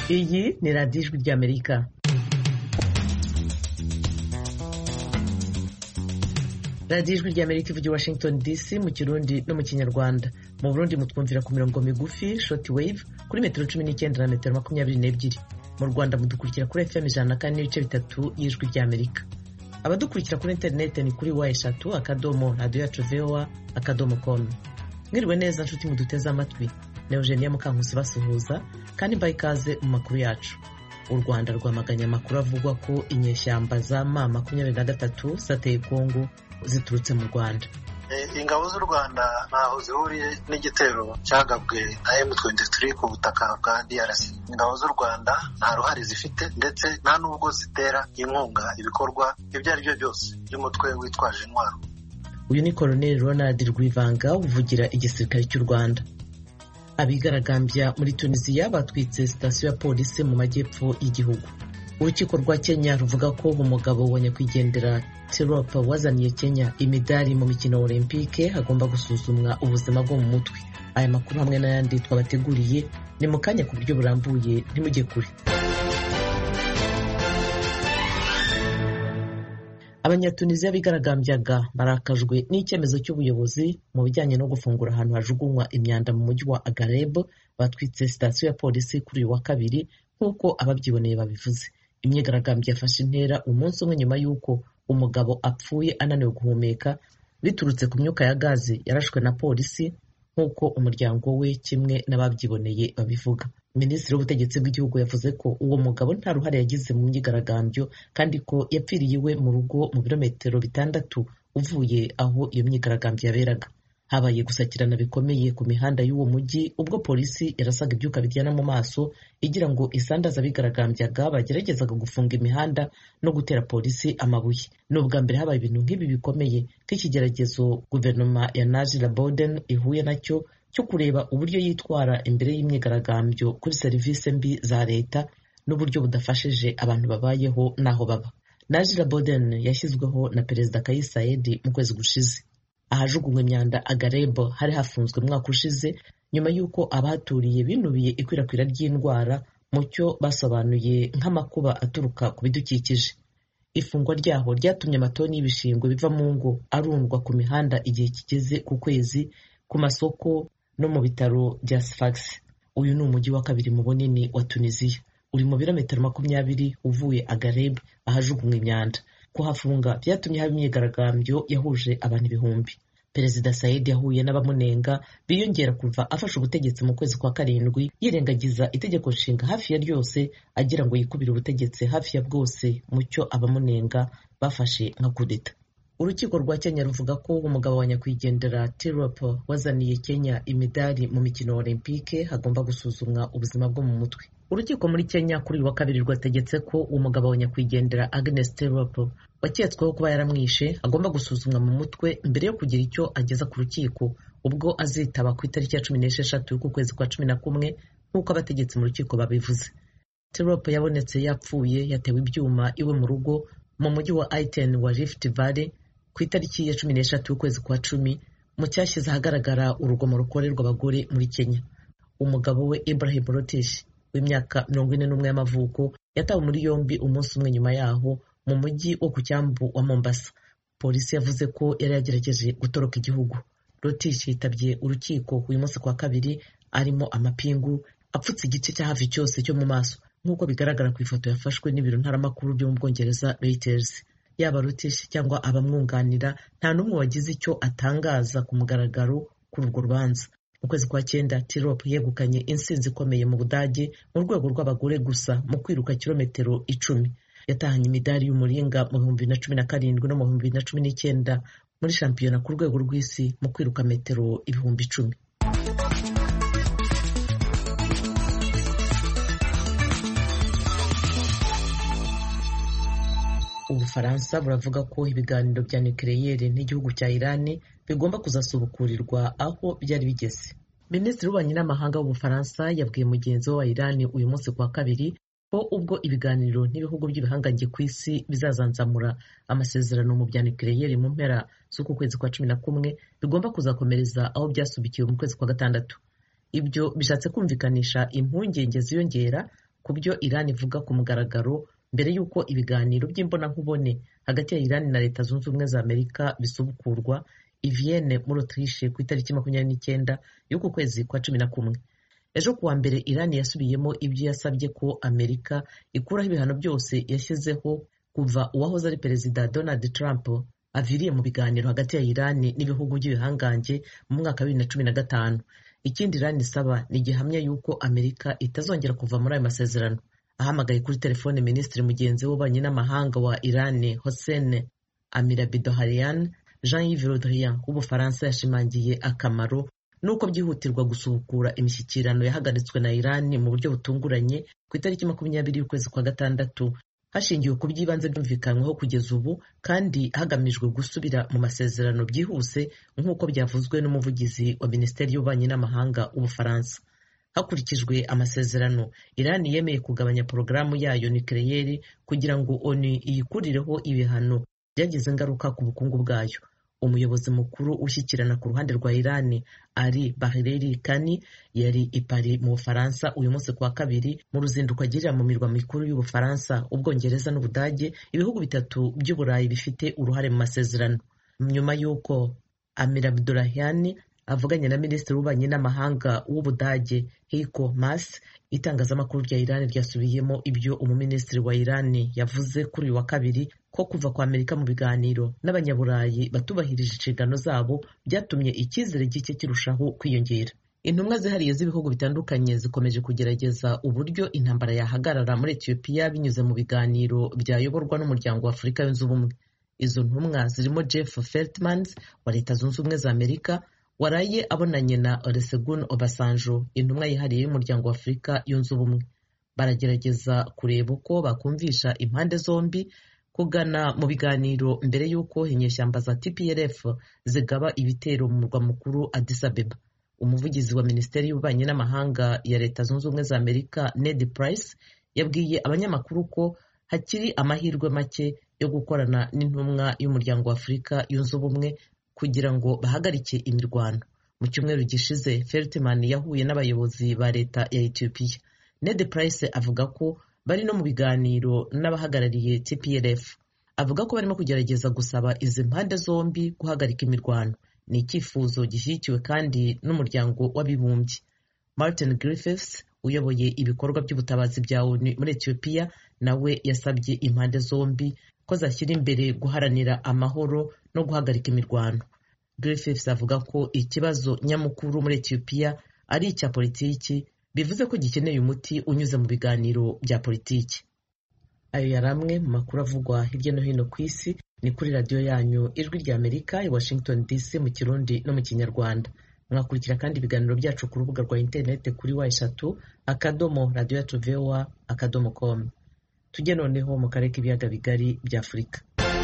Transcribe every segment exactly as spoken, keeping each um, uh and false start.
Iyi ni radiyo ijwi ry'Amerika. radiyo ijwi ry'Amerika ivugira Washington D C mu Kirundi no mu Kinyarwanda. Mu Burundi mutwumvira ku mirongo migufi short wave kuri metero cumi n'icyenda na metero makumyabiri n'ebyiri. Mu Rwanda mudukurikira kuri F M ijana na kane n'ibice bitatu y'ijwi ry'Amerika. Abadukurikira kuri internet ni kuri wa eshatu akadomo radio yacu voa akadomo com. Mwiriwe neza nshuti muduteze amatwi. Na Eugenia Mukankusi basuhuza kandi mbaye ikaze mu makuru yacu. U Rwanda rwamaganya amakuru avugwa ko inyeshyamba za M makumyabiri na gatatu zateye Kongo ziturutse mu Rwanda. Ingabo z'u Rwanda ntaho zihuriye n'igitero cyagabwe na M twenty-three ku butaka bwa D R C. Ingabo z'u Rwanda nta ruhare zifite ndetse nta nubwo zitera inkunga ibikorwa ibyo ari byo byose by'umutwe witwaje intwaro. Uyu ni Colonel Ronald Rwivanga uvugira igisirikare cy'u Rwanda. Abigaragambya muri Tunisia batwitse sitasiyo ya polisi mu majyepfo y'igihugu. Urukiko rwa Kenya ruvuga ko umugabo wa nyakwigendera Tirop wazaniye Kenya imidari mu mikino Olympique agomba gusuzumwa ubuzima bwo mu mutwe. Aya makuru hamwe n'ayandi twabateguriye ni mu kanya ku buryo burambuye, ntimujye kure. Abanyatunisia bigaragambyaga barakajwe n'icyemezo cy'ubuyobozi mu bijyanye no gufungura ahantu hajugunywa imyanda mu mujyi wa Agareb. Batwitse sitasiyo ya polisi kuri uyu wa kabiri nk'uko ababyiboneye babivuze. Imyigaragambyo yafashe intera umunsi umwe nyuma y'uko umugabo apfuye ananiwe guhumeka biturutse ku myuka ya gazi yarashwe na polisi nk'uko umuryango we kimwe n'ababyiboneye babivuga. Minisitiri w'ubutegetsi bw'igihugu yavuze ko uwo mugabo nta ruhare yagize mu myigaragambyo kandi ko yapfiriye iwe mu rugo mu birometero bitandatu uvuye aho iyo myigaragambyo yaberaga. Habaye gusakirana bikomeye ku mihanda y'uwo mujyi ubwo polisi yarasaga ibyuka bijyana mu maso igira ngo isandaza abigaragambyaga bageragezaga gufunga imihanda no gutera polisi amabuye. Ni ubwa mbere habaye ibintu nk'ibi bikomeye nk'ikigeragezo guverinoma ya Najla Boden ihuye nacyo cyo kureba uburyo yitwara imbere y'imyigaragambyo kuri serivisi mbi za leta n'uburyo budafashije abantu babayeho n'aho baba. Najla Boden yashyizweho na Perezida Kais Saied mu kwezi gushize. Ahajugunywa imyanda Agareb hari hafunzwe umwaka ushize nyuma y'uko abahaturiye binubiye ikwirakwira ry'indwara mu cyo basobanuye nk'amakuba aturuka ku bidukikije. Ifungwa ryaho ryatumye amatoni y'ibishingwe biva mu ngo arundwa ku mihanda igihe kigeze ku kwezi, ku masoko no mu bitaro bya Sfax. Uyu ni umujyi wa kabiri mu bunini wa Tunisia, uri mu birometero makumyabiri uvuye Agareb ahajugunywa imyanda. Kuhafunga byatumye haba imyigaragambyo yahuje abantu ibihumbi. Perezida Saied yahuye n'abamunenga biyongera kuva afashe ubutegetsi mu kwezi kwa karindwi, yirengagiza itegeko nshinga hafi ya ryose agira ngo yikubire ubutegetsi hafi ya bwose mu cyo abamunenga bafashe nka kudeta. Urukiko rwa Kenya ruvuga ko umugabo wa nyakwigendera Tirop wazaniye Kenya imidari mu mikino Olympique hagomba gusuzumwa ubuzima bwo mu mutwe. Urukiko muri Kenya kuri uyu wa kabiri rwategetse ko umugabo wa nyakwigendera Agnes Tirop waketsweho kuba yaramwishe agomba gusuzumwa mu mutwe mbere yo kugira icyo ageza ku rukiko ubwo azitaba ku itariki ya cumi n'esheshatu y'uku kwezi kwa cumi na kumwe nk'uko abategetsi mu rukiko babivuze. Tirop yabonetse yapfuye yatewe ibyuma iwe mu rugo mu mujyi wa Iten wa Rift Valley ku itariki ya cumi n'eshatu y'ukwezi kwa cumi mu cyashyize ahagaragara urugomo rukorerwa abagore muri Kenya. Umugabo we Ibrahim Rotish w'imyaka mirongo ine n'umwe y'amavuko yatawe muri yombi umunsi umwe nyuma yaho mu mujyi wo ku cyambu wa Mombasa. Polisi yavuze ko yari yagerageje gutoroka igihugu. Rotish yitabye urukiko uyu munsi kwa kabiri arimo amapingu apfutse igice cya hafi cyose cyo mu maso nk'uko bigaragara ku ifoto yafashwe n'ibiro ntaramakuru byo mu Bwongereza Reuters. Yaba Rotish cyangwa abamwunganira nta n'umwe wagize icyo atangaza ku mugaragaro kuri urwo rubanza. Mu kwezi kwa cyenda Tirop yegukanye intsinzi ikomeye mu Budage mu rwego rw'abagore gusa mu kwiruka kilometero icumi. Yatahanye imidari y'umuringa mu bihumbi bibiri na cumi na karindwi no mu bihumbi bibiri na cumi n'icyenda muri shampiyona ku rwego rw'isi mu kwiruka metero ibihumbi icumi. Ubufaransa buravuga ko ibiganiro bya nucleaire n'igihugu cya Iran bigomba kuzasubukurirwa aho byari bigeze. Minisitiri w'ububanyi n'amahanga w'Ubufaransa yabwiye mugenzi we wa Iran uyu munsi kwa kabiri ko ubwo ibiganiro n'ibihugu by'ibihangange ku isi bizazanzamura amasezerano mu bya nucleaire mu mpera z'uku kwezi kwa cumi na kumwe bigomba kuzakomereza aho byasubikiwe mu kwezi kwa gatandatu. Ibyo bishatse kumvikanisha impungenge ziyongera ku byo Iran ivuga ku mugaragaro mbere y'uko ibiganiro by'imbonankubone hagati ya Iran na Leta Zunze Ubumwe za Amerika bisubukurwa i Vienne muri Autriche ku itariki makumyabiri n'icyenda y'uku kwezi kwa cumi na kumwe. Ejo kuwa mbere Iran yasubiyemo ibyo yasabye ko Amerika ikuraho ibihano byose yashyizeho kuva uwahoze ari Perezida Donald Trump aviriye mu biganiro hagati ya Iran n'ibihugu by'ibihangange mu mwaka wa bibiri na cumi na gatanu. Ikindi Iran isaba ni gihamya y'uko Amerika itazongera kuva muri ayo masezerano. Ahamagaye kuri telefone Minisitiri mugenzi w'ububanyi n'amahanga wa Iran Hossein Amirabdoharian, Jean-Yves Le Drian w'Ubufaransa yashimangiye akamaro nuko byihutirwa gusubukura imishyikirano yahagaritswe na Iran mu buryo butunguranye ku itariki makumyabiri y'ukwezi kwa gatandatu hashingiwe ku by'ibanze byumvikanyweho kugeza ubu kandi hagamijwe gusubira mu masezerano byihuse nk'uko byavuzwe n'umuvugizi wa Minisiteri y'Ububanyi n'Amahanga w'Ubufaransa. Hakurikijwe amasezerano, Iran yemeye kugabanya porogaramu yayo nucleaire kugira ngo ONU iyikurireho ibihano byagize ingaruka ku bukungu bwayo. Umuyobozi mukuru ushyikirana ku ruhande rwa Iran Ali Bahireri Kani yari i Paris mu Bufaransa uyu munsi kuwa kabiri mu ruzinduko agirira mu mirwa mikuru y'Ubufaransa, Ubwongereza n'Ubudage, ibihugu bitatu by'Uburayi bifite uruhare mu masezerano. Nyuma y'uko Amirabdoharian avuganye na Minisitiri w'Ububanyi n'Amahanga w'Ubudage Heiko Maas, itangazamakuru rya Iran ryasubiyemo ibyo umuminisitiri wa Iran yavuze kuri uyu wa kabiri ko kuva kwa Amerika mu biganiro n'abanyaburayi batubahirije inshingano zabo byatumye icyizere gike kirushaho kwiyongera. Intumwa zihariye z'ibihugu bitandukanye zikomeje kugerageza uburyo intambara yahagarara muri Ethiopia binyuze mu biganiro byayoborwa n'umuryango wa Afurika yunze ubumwe. Izo ntumwa zirimo Jeff Feltman wa Leta Zunze Ubumwe za Amerika waraye abonanye na Olusegun Obasanjo, intumwa yihariye y'umuryango wa Afurika yunze ubumwe. Baragerageza kureba uko bakumvisha impande zombi kugana mu biganiro mbere y'uko inyeshyamba za T P L F zigaba ibitero mu murwa mukuru Addis Abeba. Umuvugizi wa Minisiteri y'Ububanyi n'Amahanga ya Leta Zunze Ubumwe za Amerika Ned Price yabwiye abanyamakuru ko hakiri amahirwe make yo gukorana n'intumwa y'umuryango wa Afurika yunze ubumwe kugira ngo bahagarike imirwano. Mu cyumweru gishize Feltman yahuye n'abayobozi ba leta ya Ethiopia. Ned Price avuga ko bari no mu biganiro n'abahagarariye T P L F. Avuga ko barimo kugerageza gusaba izi mpande zombi guhagarika imirwano. Ni icyifuzo gishyigikiwe kandi n'umuryango w'abibumbye. Martin Griffiths uyoboye ibikorwa by'ubutabazi bya ONU muri Ethiopia nawe yasabye impande zombi ko zashyira imbere guharanira amahoro no guhagarika imirwano. Griffiths avuga ko ikibazo nyamukuru muri Ethiopia ari icya politiki, bivuze ko gikeneye umuti unyuze mu biganiro bya politiki. Ayo yari amwe mu makuru avugwa hirya no hino ku isi. Ni kuri radiyo yanyu Ijwi rya Amerika i Washington D C mu Kirundi no mu Kinyarwanda. Mwakurikira kandi ibiganiro byacu ku rubuga rwa interineti kuri wa eshatu akadomo radiyo yacu voa akadomo com. Tujye noneho mu karere k'ibiyaga bigari bya Afurika.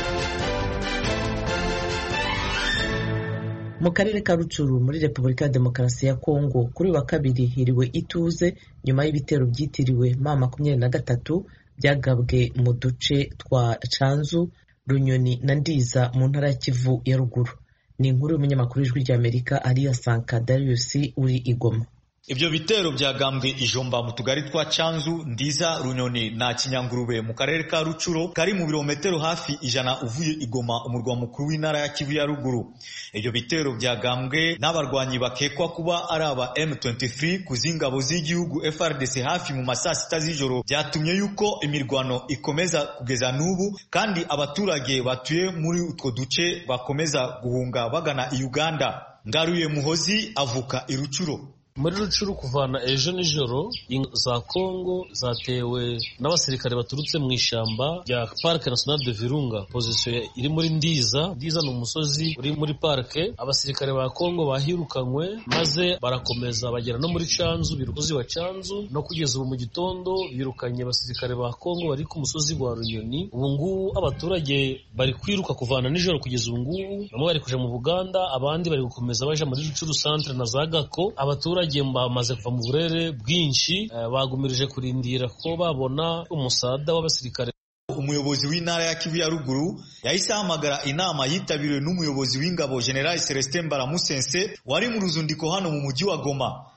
Mu karere ka Rutshuru muri Repubulika ya Demokarasi ya Kongo kuri wa kabiri hiriwe ituze nyuma y'ibitero byitiriwe ma makumyabiri na gatatu byagabwe mu duce twa Canzu, Runyoni na Ndiza mu ntara ya Kivu ya ruguru. Ni inkuru y'umunyamakuru w'Ijwi rya Amerika Aliya Sanka Darius uri i Goma. Ibyo bitero byagambwe Ijomba mu tugari twa Canzu, Ndiza, Runyoni na Kinyangurube mu karere ka Rutshuro kari mu birometero hafi ijana uvuye Igoma umurwa mukuru w'intara ya Kivu ya ruguru. Ibyo bitero byagambwe n'abarwanyi bakekwa kuba ari aba M twenty-three kuzingabo z'igihugu F R D C hafi mu masaa sita z'ijoro, byatumye yuko imirwano ikomeza kugeza n'ubu kandi abaturage batuye muri utwo duce bakomeza guhunga bagana i Uganda. Ngaruye Muhozi avuka i Rutshuro. Muri Rutshuru kuvana ejo nijoro za Kongo zatewe n'abasirikare baturutse mu ishamba rya Parc National de Virunga. Position iri muri Ndiza. Ndiza ni umusozi uri muri parke. Abasirikare ba Kongo bahirukanywe maze barakomeza bagera no muri Canzu, birukuzi wa Canzu, no kugeza ubu mu gitondo birukanye abasirikare ba Kongo bari ku musozi wa Runyoni. Ubu ngubu abaturage bari kwiruka kuvana nijoro kugeza ubu ngubu, bamwe bari kuja mu Buganda, abandi bari gukomeza baja muri Rutshuru centre na Zagako. Abaturage bamaze kuva mu burere bwinshi, bagumirije kurindira ko babona umusada w'abasirikare. Umuyobozi w'intara ya Kivu ya ruguru yahise ahamagara inama yitabiriwe n'umuyobozi w'ingabo General Celestin Mbaramusense wari mu ruzundiko hano mu mujyi wa Goma.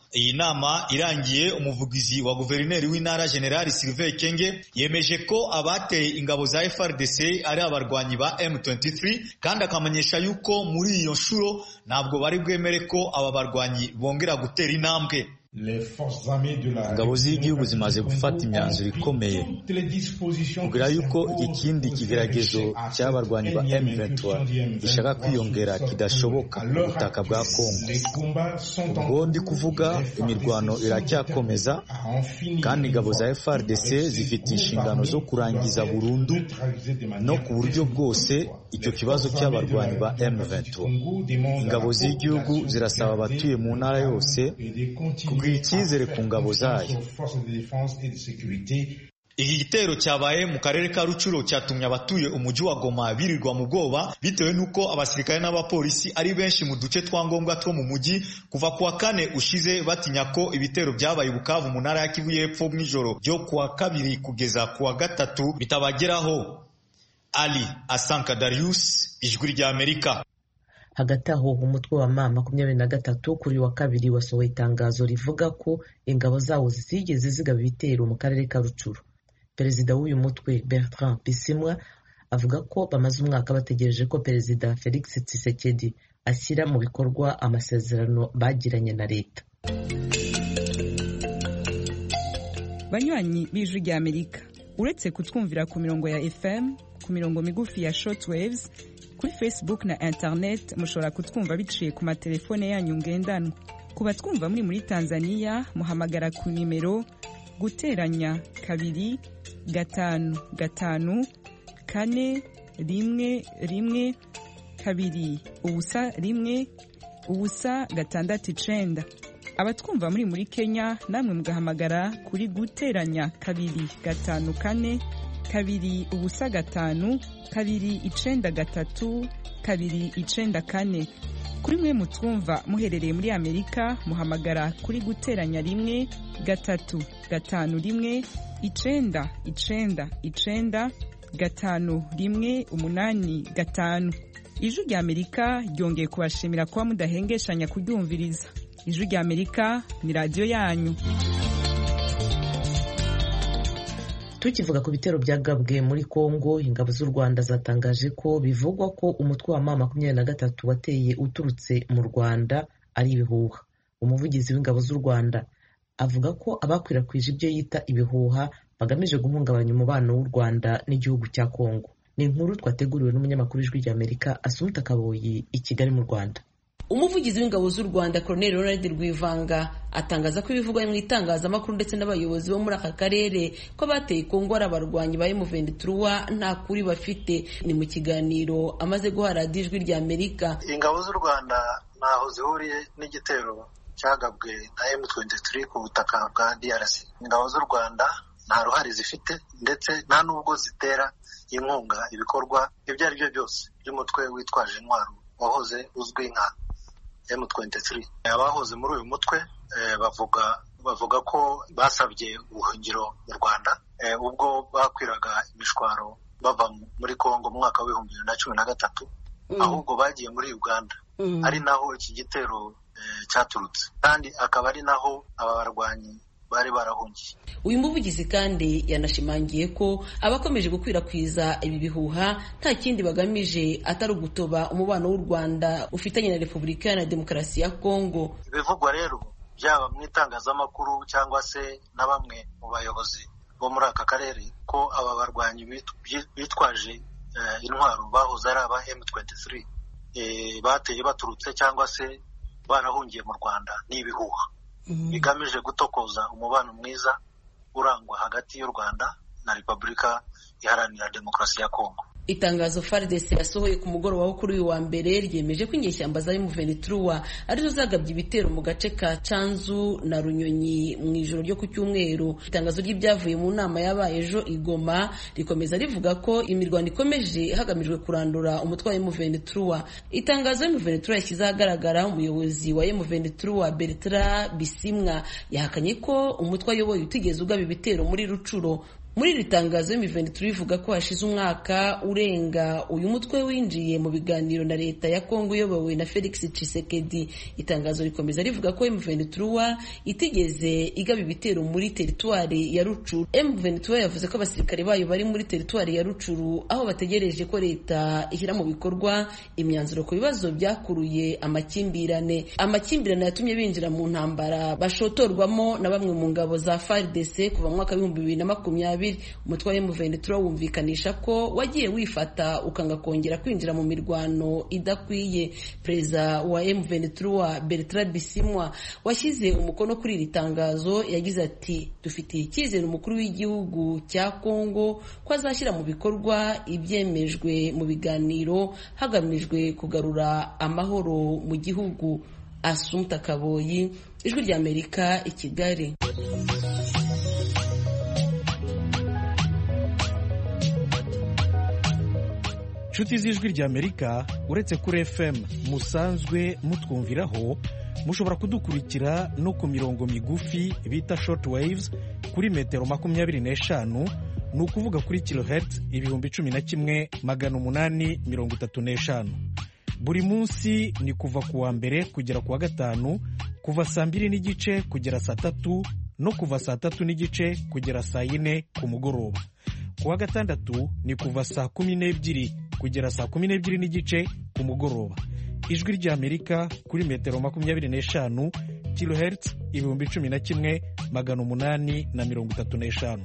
Iyi nama irangiye, umuvugizi wa guverineri w'intara General Sylvain Kenge yemeje ko abateye ingabo za F A R D C ari abarwanyi ba M twenty-three kandi akamenyesha yuko muri iyo nshuro ntabwo bari bwemere ko aba barwanyi bongera gutera intambwe. Ingabo z'igihugu zimaze gufata imyanzuro ikomeye kugira yuko ikindi kigeragezo cy'abarwanyi ba M twenty-three gishaka kwiyongera kidashoboka ku butaka bwa Kongo. Ubwo ndi kuvuga imirwano iracyakomeza kandi ingabo za F A R D C zifite inshingano zo kurangiza burundu no ku buryo bwose icyo kibazo cy'abarwanyi ba M twenty-three. Ingabo z'igihugu zirasaba abatuye mu ntara yose kugira icyizere ku ngabo zayo. Iki gitero cyabaye mu karere ka Rucuro cyatumye abatuye umujyi wa Goma birirwa mu bwoba bitewe nuko abasirikare n'abapolisi ari benshi mu duce twa ngombwa two mu mujyi kuva kuwa kane ushize, batinya ko ibitero byabaye Bukavu mu ntara ya Kivu y'Epfo mw'ijoro ryo kuwa kabiri kugeza kuwa gatatu bitabageraho. Ali Asanka Darius, Ijwi rya Amerika. Hagati aho umutwe wa ma makumyabiri na gatatu kuri wa kabiri wasohoye itangazo rivuga ko ingabo zawo zigeze zigaba ibitero mu karere ka Rucuro. Perezida w'uyu mutwe Bertrand Bisimwa avuga ko bamaze umwaka bategereje ko Perezida Felix Tshisekedi ashyira mu bikorwa amasezerano bagiranye na leta. Banywanyi b'Ijwi rya Amerika, uretse kutwumvira ku mirongo ya F M, ku mirongo migufi ya shortwaves, kuri Facebook na internet mushobora kutwumva biciye ku matelefone yanyu ngendanwa. Ku batwumva muri muri Tanzania muhamagara ku nimero guteranya kabiri gatanu gatanu kane rimwe rimwe kabiri ubusa rimwe ubusa gatandatu icenda. Abatwumva muri muri Kenya namwe mugahamagara kuri guteranya kabiri gatanu kane kabiri ubusa gatanu kabiri icenda gatatu kabiri icenda kane. Kuri mwe mutwumva muherereye muri Amerika muhamagara kuri guteranya rimwe gatatu gatanu rimwe icenda icenda icenda gatanu rimwe umunani gatanu. Ijwi rya Amerika ryongeye kubashimira kuba mudahengeshanya kuryumviriza. Ijwi rya Amerika ni radio yanyu. Tukivuga ku bitero byagabwe muri Kongo, ingabo z'u Rwanda zatangaje ko bivugwa ko umutwe wa ma makumyabiri na gatatu wateye uturutse mu Rwanda ari ibihuha. Umuvugizi w'ingabo z'u Rwanda avuga ko abakwirakwije ibyo yita ibihuha bagamije guhungabanya umubano w'u Rwanda n'igihugu cya Kongo. Ni inkuru twateguriwe n'umunyamakuru w'Ijwi rya Amerika Asumta Kaboyi i Kigali mu Rwanda. Umuvugizi w'ingabo z'u Rwanda Colonel Ronald Rwivanga atangaza ko ibivugwa mu itangazamakuru ndetse n'abayobozi bo muri aka karere ko bateye Kongo ari abarwanyi ba M twenty-three nta kuri bafite. Ni mu kiganiro amaze guha Radio Ijwi rya Amerika. Ingabo z'u Rwanda naho zihuriye n'igitero cyagabwe na M twenty-three ku butaka bwa D R C. Ingabo z'u Rwanda nta ruhare zifite ndetse nta nubwo zitera inkunga ibikorwa ibyo ari byo byose by'umutwe witwaje intwaro wahoze uzwi nka M twenty-three. Abahoze muri uyu mutwe eh, bavuga bavuga ko basabye ubuhungiro mu Rwanda eh, ubwo bakwiraga imishwaro bava muri Kongo mu mwaka wa bibiri na cumi na gatatu, mm. ahubwo bagiye muri Uganda, mm. ari naho iki gitero eh, cyaturutse kandi akaba ari naho aba barwanyi bari barahungiye. Uyu muvugizi kandi yanashimangiye ko abakomeje gukwirakwiza ibi bihuha nta kindi bagamije atari ugutoba umubano w'u Rwanda ufitanye na Repubulika ya Demokarasi ya Kongo. Ibivugwa rero byaba mu itangazamakuru cyangwa se na bamwe mu bayobozi bo muri aka karere ko aba barwanyi bitwaje uh, intwaro bahoze ari aba M twenty-three eh, bateye baturutse cyangwa se barahungiye mu Rwanda ni ibihuha mm. bigamije gutokoza umubano mwiza urangwa hagati y'u Rwanda na Repubulika Iharanira Demokarasi ya Kongo. Itangazo F A R D C yasohoye ku mugoroba wo kuri uyu wa mbere ryemeje ko inyeshyamba za M twenty-three arizo zagabye ibitero mu gace ka Canzu na Runyonyi mu ijoro ryo ku cyumweru. Itangazo ry'ibyavuye mu nama yabaye ejo i Goma rikomeza rivuga ko imirwano ikomeje hagamijwe kurandura umutwe wa M twenty-three. Itangazo M twenty-three yashyize ahagaragara umuyobozi wa M twenty-three Bertrand Bisimwa yahakanye ko umutwe ayoboye utigeze ugaba ibitero muri Rucuro. Muri iri tangazo M vingt-trois ivuga ko hashize umwaka urenga uyu mutwe winjiye mu biganiro na leta ya Kongo uyobowe na Felix Tshisekedi. Itangazo rikomeza rivuga ko M vingt-trois itigeze igaba ibitero muri teritwari ya Rucuru. M vingt-trois yavuze ko abasirikare bayo bari muri teritwari ya Rucuru aho bategereje ko leta ishyira mu bikorwa imyanzuro ku bibazo byakuruye amakimbirane. Amakimbirane yatumye binjira mu ntambara bashotorwamo na bamwe mu ngabo za F A R D C kuva mu mwaka w'ibihumbi bibiri na makumyabiri. Umutwe wa M vingt-trois wumvikanisha ko wagiye wifata ukanga kongera kwinjira mu mirwano idakwiye. Perezida wa M vingt-trois Bertrand Bisimwa washyize umukono kuri iri tangazo yagize ati dufitiye icyizere umukuru w'igihugu cya Kongo ko azashyira mu bikorwa ibyemejwe mu biganiro hagamijwe kugarura amahoro mu gihugu. Assumpta Kaboyi, Ijwi ry'Amerika, i Kigali. Inshuti z'Ijwi ry'Amerika, uretse kuri F M musanzwe mutwumviraho, mushobora kudukurikira no ku mirongo migufi bita short waves kuri metero makumyabiri n'eshanu, ni ukuvuga kuri kilohertz ibihumbi cumi na kimwe magana umunani mirongo itatu n'eshanu. Buri munsi ni kuva ku wa mbere kugera ku wa gatanu, kuva saa mbiri n'igice kugera saa tatu no kuva saa tatu n'igice kugera saa yine ku mugoroba. Ku wa gatandatu ni kuva saa kumi n'ebyiri kugera saa kumi n'ebyiri n'igice ku mugoroba. Ijwi ry'Amerika kuri metero makumyabiri n'eshanu, kilohertz ibihumbi cumi na kimwe magana umunani na mirongo itatu n'eshanu.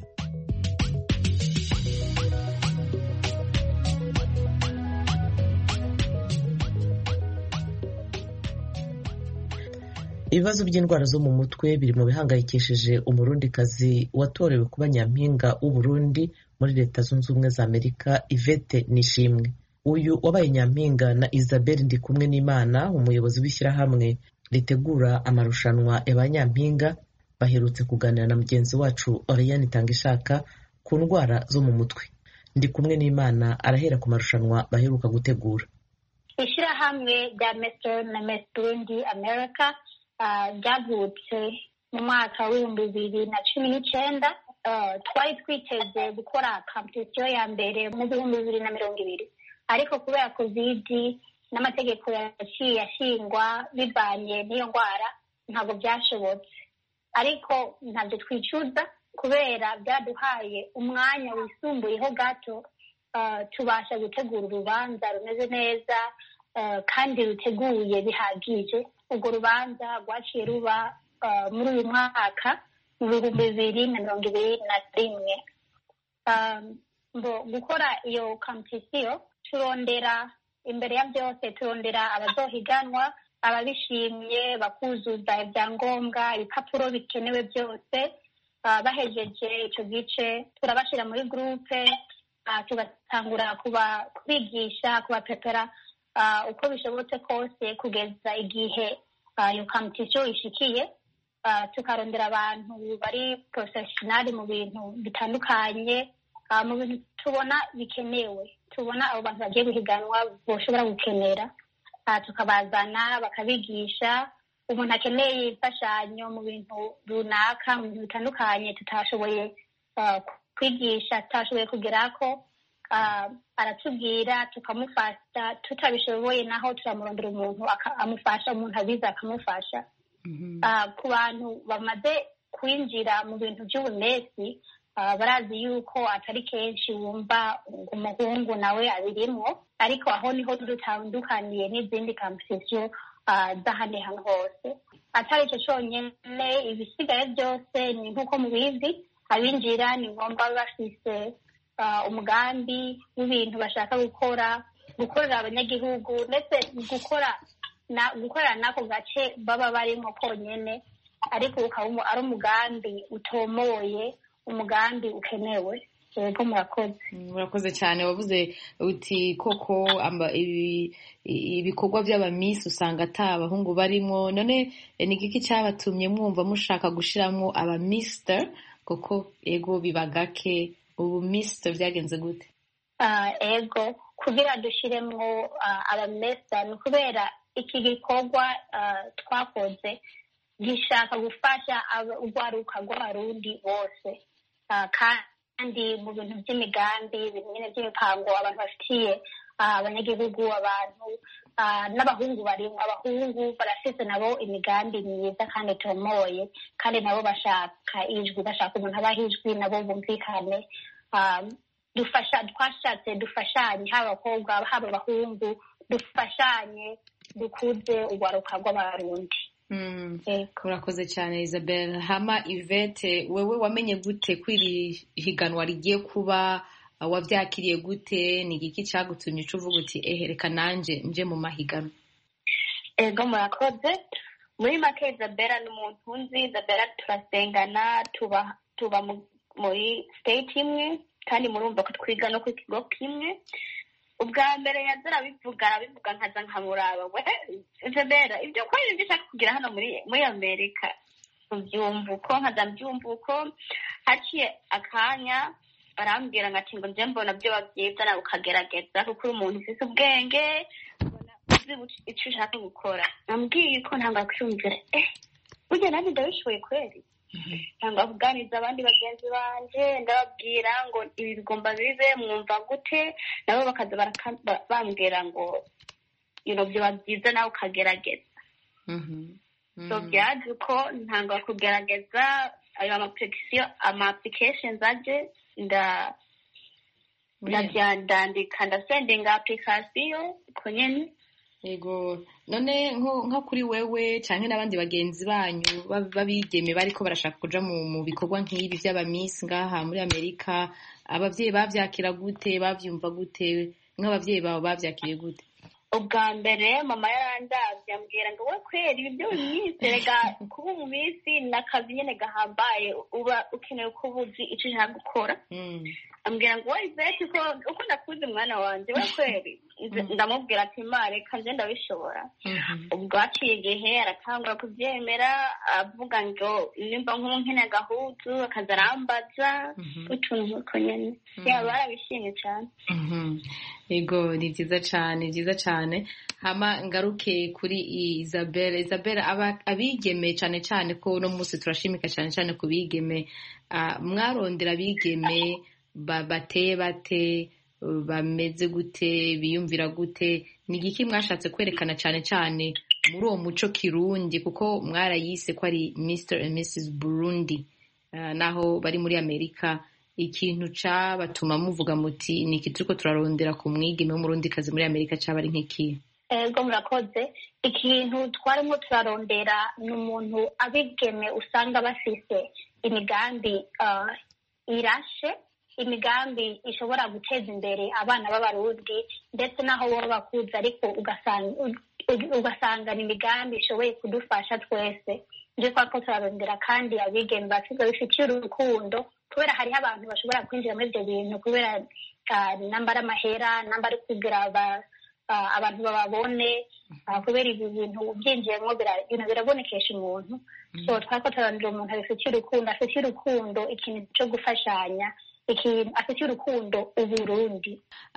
Ibibazo by'indwara zo mu mutwe biri mu bihangayikishije umurundikazi watorewe kuba nyampinga w'u Burundi muri Leta Zunze Ubumwe za Amerika, Yvette Nishimwe. Uyu wabaye nyampinga na Isabelle Ndikumwe n'Imana, umuyobozi w'ishyirahamwe ritegura amarushanwa y'abanyampinga, baherutse kuganira na mugenzi wacu Oriane Itangishaka ku ndwara zo mu mutwe. Ndikumwe n'Imana arahera ku marushanwa baheruka gutegura. Ishyirahamwe rya Mister na Miss Burundi America ryavutse mu mwaka w'ibihumbi bibiri na cumi n'icyenda. Twari twiteze gukora competition ya mbere mu bihumbi bibiri na mirongo ibiri, ariko kubera covid n'amategeko yaciye ashingwa bivanye n'iyo ndwara ntabwo byashobotse. Ariko ntabyo twicuza kubera byaduhaye umwanya wisumbuyeho gato, tubasha gutegura urubanza rumeze neza kandi ruteguye bihagije. Urwo rubanza rwaciye ruba muri uyu mwaka mu bihumbi bibiri na mirongo ibiri na rimwe. Gukora iyo competition turondera imbere ya byose turondera abazohiganwa, ababishimye bakuzuza ibyangombwa, ibipapuro bikenewe byose. Bahejeje icyo gice turabashyira muri groupe, tugatangura kubigisha, kubapepera uko bishobotse kose kugeza igihe iyo competition ishikiye. Tukarondera abantu bari professional mu bintu bitandukanye, mu bintu tubona bikenewe, tubona abo bantu bagiye guhiganwa boshobora gukenera, tukabazana bakabigisha. Umuntu akeneye imfashanyo mu bintu runaka, mu bintu bitandukanye tutashoboye kwigisha, tutashoboye kugerako, aratubwira tukamufasha. Tutabishoboye naho turamurondera umuntu amufasha, umuntu abiza akamufasha. Ku bantu bamaze kwinjira mu bintu by'ubunesi, barazi yuko atari kenshi wumva umuhungu nawe abirimo, ariko aho niho dutandukaniye n'izindi competition z'ahandi hantu hose. Atari icyo cyonyine, ibisigaye byose ni nk'uko mubizi, abinjira ni ngombwa bafise umugambi w'ibintu bashaka gukora, gukorera abanyagihugu, ndetse gukora na gukorera n'ako gace baba barimo konyene, ariko ukaba ari umugambi utomoye, umugambi ukenewe. Yego, murakoze. Murakoze cyane. Wavuze uti koko ibikorwa by'abamisi usanga ata abahungu barimo. None ni iki cyabatumye mwumva mushaka gushiramo abamister? Koko ego bibagake, ubu mister byagenze gute? Ego, kugira dushiremo abamister ni kubera iki gikorwa twakoze gishaka gufasha urwaruka rw'abarundi bose, kandi kandi mu bintu by'imigambi ibintu nyine by'imipango abantu bafitiye abanyagihugu abantu n'abahungu barimo abahungu barafite nabo imigambi myiza kandi itomoye kandi nabo bashaka ijwi bashaka umuntu abaha ijwi nabo bumvikane dufasha twashatse dufashanye haba abakobwa haba abahungu dufashanye dukuze urwaruka rw'abarundi. Urakoze cyane Isabelle. Hama Yvette, wewe wamenye gute kwiri higanwa rigiye kuba, wavyakiriye gute, ni igiki cyagutumye uvuga uti ehe reka nanje nje mu mahiganwa? Ego murakoze. Muri make Isabelle ni umuntu nzi. Isabelle turasengana, tuba tuba muri state imwe kandi murumva ko twiga no ku kigo kimwe. Ubwa mbere yazara bivuga arabivuga nkaza nkamuraba we Isabelle ibyo ko ibyo ushaka kugira hano muri muri Amerika ubyumva uko nkaza mbyumva uko haciye akanya arambwira ngati ngo nje mbona byo babyiza nawe ukagerageza kuko uri umuntu ufite ubwenge ubona uzi icyo ushaka gukora. Nambwiye ko ntanga kwiyumvira eh burya nanjye ndabishoboye kweri cyangwa kuganiriza abandi bagenzi banje ndababwira ngo ibi bigomba bibe mwumva gute nabo bakaza bambwira ngo you know byo babyiza nawe ukagerageza. So byaje uko ntanga kugerageza ayo application ama applications aje nda ndabyandika ndasendinga application ko nyene. Yego, none nko kuri wewe canke n'abandi bagenzi banyu babigeme bariko barashaka kuja mu bikorwa nk'ibi by'abamiss ngaha muri Amerika, abavyeyi bavyakira gute, bavyumva gute, nk'abavyeyi babo bavyakiriye gute? Ubwa mbere mama yarandavye ambwira ngo we kweri ibi byo bimwizerega kuba mu minsi nakazi nyene gahambaye uba ukeneye kubuzi ico ushaka gukora. Ambwira ngo we Yvette ko uko ndakuze mwana wanje we kweri ndamubwira ati mare kanje ndabishobora. Ubwo aciye igihe aratangura kuvyemera avuga ngo nimba nk'unkene gahuzu akaza arambaza utuntu uko nyene yaba barabishimye cyane. Yego, ni byiza cyane byiza cyane. Hama ngaruke kuri Isabelle. Isabelle, abigeme cyane cyane ko no munsi turashimika cyane cyane ku bigeme, mwarondera abigeme bateye bate, bameze gute, biyumvira gute, ni igiki mwashatse kwerekana cyane cyane muri uwo muco kirundi kuko mwarayise ko ari mister and missus Burundi naho bari muri Amerika? Ikintu cabatuma muvuga muti niki turiko turarondera ku mwigeme w'umurundikazi muri Amerika caba ari nk'iki? Ego murakoze. Ikintu twarimo turarondera ni umuntu abigeme usanga bafise imigambi uh, irashe, imigambi ishobora guteza imbere abana b'abarundi ndetse naho baba bakuze ariko ugasanga ugasanga ni imigambi ishoboye kudufasha twese. Nje twako turarondera kandi abigeme bafite bifitiye urukundo kubera hariho abantu bashobora kwinjira muri ibyo bintu kubera nambara amahera nambara kugira abantu bababone kubera ibi bintu byinjiyemo birabonekesha umuntu. So twako turarondera umuntu abifitiye urukundo afitiye urukundo ikintu cyo gufashanya ikintu afitiye urukundo Uburundi.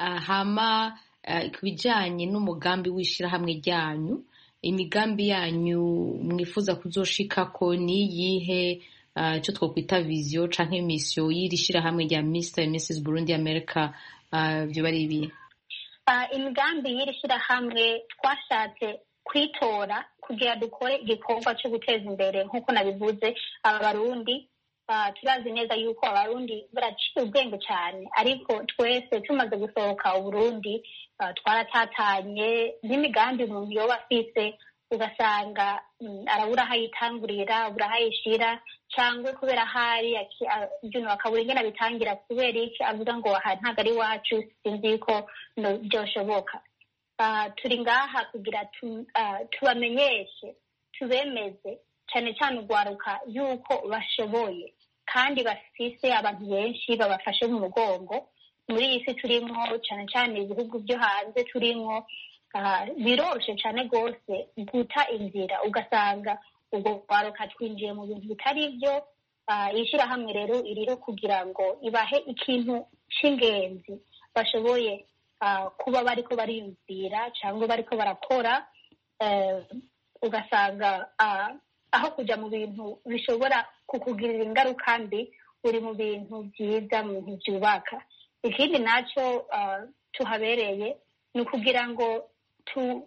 Hama ku bijyanye n'umugambi w'ishyirahamwe ryanyu, imigambi yanyu mwifuza kuzoshikako ni iyihe? Icyo twakwita viziyo canke misiyo y'iri shyirahamwe rya mister and missus Burundi America byo bari ibi? Imigambi y'iri shyirahamwe twashatse kwitora kugira dukore igikorwa cyo guteza imbere nk'uko nabivuze abarundi. Turazi neza yuko abarundi baraciye ubwenge cyane ariko twese tumaze gusohoka Uburundi twaratatanye n'imigambi umuntu yoba afise ugasanga arabura aho ayitangurira abura aho ayishira cyangwa kubera hari ibintu bakabura ingene bitangira kubera iki avuga ngo aha ntabwo ari iwacu sinzi ko byoshoboka. Turi ngaha kugira tubamenyeshe tubemeze cyane cyane urwaruka yuko bashoboye kandi bafise abantu benshi babafashe mu mugongo muri iyi si turimo cyane cyane ibihugu byo hanze turimo. Biroroshe cyane rwose guta inzira ugasanga ubwo rwaruka twinjiye mu bintu bitari byo. Ishyirahamwe rero iriho kugira ngo ibahe ikintu cy'ingenzi bashoboye kuba bariko bariyumvira cyangwa bariko barakora, ugasanga aho kujya mu bintu bishobora kukugirira ingaruka mbi uri mu bintu byiza, mu bintu byubaka. Ikindi nacyo uh, tuhabereye ni ukugira ngo tu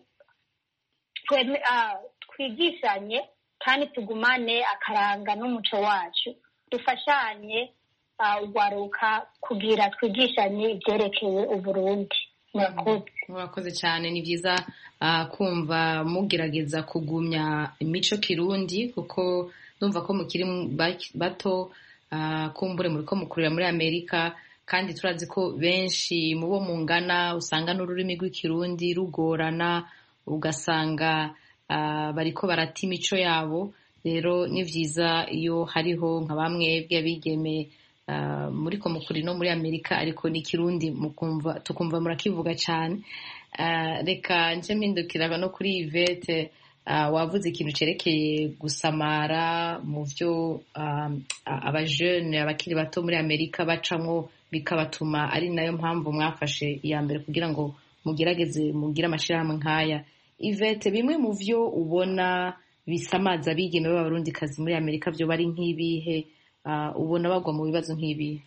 uh, twigishanye kandi tugumane akaranga n'umuco wacu, dufashanye ugwaruka kugira twigishanye ibyerekeye Uburundi. Murakoze. Murakoze cyane. Ni byiza uh, kumva mugerageza kugumya imico kirundi, kuko ndumva ko mukiri bato, uh, kumbure muri ko mukurira muri Amerika, kandi turazi ko benshi mu bo mungana usanga n'ururimi rw'ikirundi rugorana, ugasanga uh, bariko barata imico yabo. Rero ni vyiza iyo hariho nka bamwe bw'abigeme Uh, muri ko mukuri no muri Amerika ariko ni kirundi mukumva tukumva murakivuga cyane. Uh, reka nje mpindukira no kuri Yvette, uh, wavuze ikintu cerekeye gusamara mu vyo uh, abajeune abakiri bato muri Amerika bacamwo, bikabatuma ari nayo mpamvu mwafashe iya mbere kugira ngo mugerageze mugire amashirahamwe nkaya. Yvette, bimwe mu vyo ubona bisamaza abigeme b'abarundi kazi muri Amerika vyo bari nk'ibihe? Uh, ubona bagwa mu bibazo nk'ibi?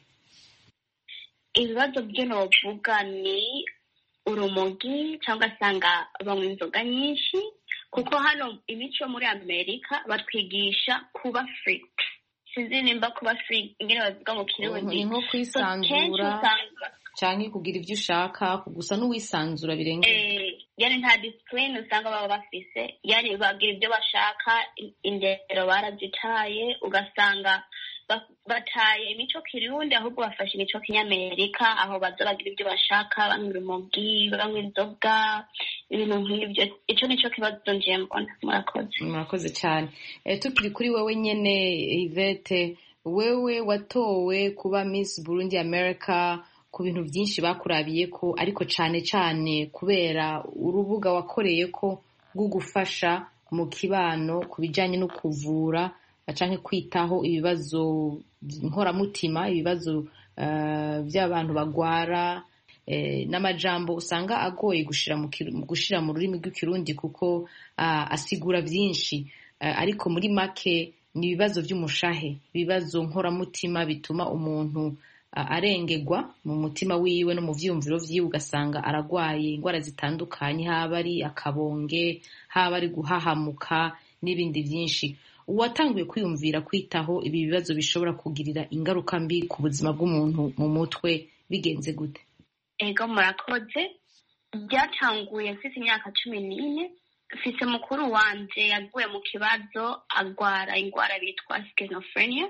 Ibibazo byo novuga ni urumogi, cyangwa asanga banywa inzoga nyinshi, kuko hano imico muri Amerika batwigisha kuba free. Sinzi nimba kuba free ingene bavuga mu kirundi. Ni nko kwisanzura canke kugira ivyo ushaka, gusa n'uwisanzura birengera. Eh, yani nta discipline usanga baba bafise, yani bagira ivyo bashaka, indero barazitaye, ugasanga bataye imico kirundi ahubwo bafashe imico kinyamerika, aho baza bagira ibyo bashaka, banywa urumogi, banywa inzoga, ibintu nk'ibyo. Ico nico kibazo nje mbona. Murakoze. Murakoze cyane. Eh, tukiri kuri wewe nyene Yvette, wewe watowe kuba Miss Burundi America ku bintu byinshi bakurabiye ko, ariko cane cane kubera urubuga wakoreye ko rwo gufasha mu kibano kubijanye no kuvura canke kwitaho ibibazo nkoramutima, ibibazo uh, by'abantu bagwara, eh, n'amajambo usanga agoye gushira mu gushira mu rurimi rw'ikirundi kuko uh, asigura byinshi, uh, ariko muri make ni ibibazo by'umushahe, ibibazo nkoramutima bituma umuntu uh, arengegwa mu mutima wiwe no mu vyumviro vyiwe, ugasanga aragwaye ingwara zitandukanye, haba ari akabonge, haba ari guhahamuka n'ibindi byinshi. Uwatanguye kwiyumvira kwitaho ibi bibazo bishobora kugirira ingaruka mbi ku buzima bw'umuntu mu mutwe bigenze gute? Ego murakoze. Byatanguye mfise imyaka cumi n'ine, mfise mukuru wanje yaguye mu kibazo agwara ingwara bitwa schizophrenia.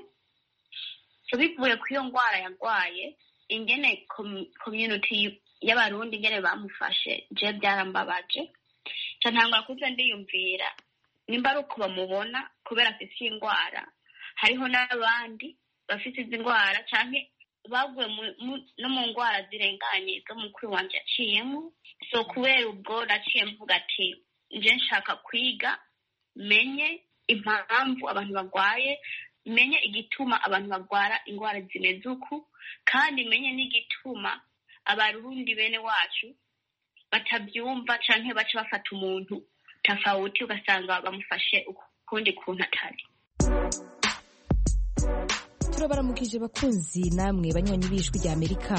So bivuye ku iyo ngwara yagwaye, ingene community y'abarundi ingene bamufashe je byarambabaje. Cyantangura kuza ndiyumvira nimba ari uko bamubona kubera afite ingwara, hariho n'abandi bafite izi ngwara canke baguye no mu ngwara zirenganye zo mukuru wanje yaciyemo. So kubera ubwo naciye mvuga ati nje nshaka kwiga, menye impamvu abantu bagwaye, menye igituma abantu bagwara ingwara zimeze uku, kandi menye n'igituma abarundi bene wacu batabyumva canke baca bafata umuntu tafauti ugasanga bamufashe ukundi kuntu atari. Turabaramukije bakunzi namwe banywanyi b'ijwi rya Amerika.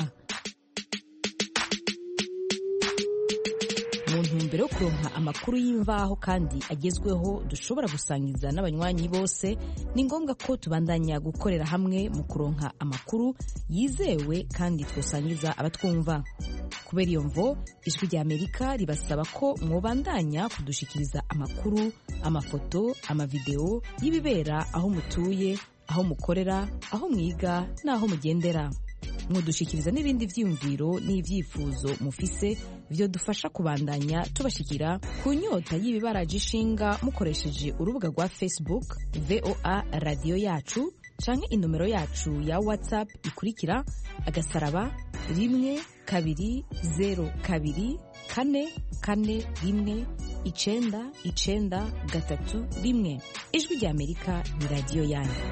Mu ntumbero yo kuronka amakuru y'imvaho kandi agezweho dushobora gusangiza n'abanywanyi bose, ni ngombwa ko tubandanya gukorera hamwe mu kuronka amakuru yizewe kandi twosangiza abatwumva. Kubera iyo mvo, ijwi rya Amerika ribasaba ko mwobandanya kudushikiriza amakuru, amafoto, amavideo y'ibibera aho mutuye, aho mukorera, aho mwiga n'aho mugendera. Mudushikiriza n'ibindi vyiyumviro n'ivyifuzo mufise vyo dufasha kubandanya tubashikira ku nyota y'ibibaraje ishinga mukoresheje urubuga rwa Facebook V O A Radio Yacu canke inomero yacu ya WhatsApp ikurikira agasaraba rimwe kabiri zero kabiri kane kane rimwe icenda icenda gatatu rimwe. Ijwi rya Amerika ni radio yanyu.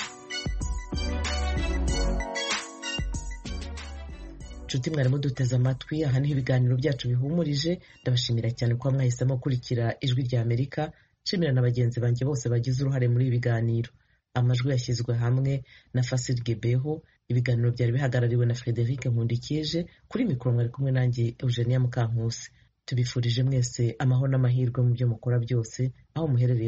Nshuti mwarimu duteze amatwi, aha niho ibiganiro byacu bihumurije. Ndabashimira cyane kuba mwahisemo gukurikira ijwi rya Amerika. Nshimira na bagenzi banjye bose bagize uruhare muri ibi biganiro. amajwi yashyizwe hamwe na Fasil Gebeho. Ibiganiro byari bihagarariwe na Frederic Nkundikije. Kuri mikoro mwari kumwe nanjye Eugenia Mukankusi. Tubifurije mwese amahoro n'amahirwe mu byo mukora byose aho muherereye.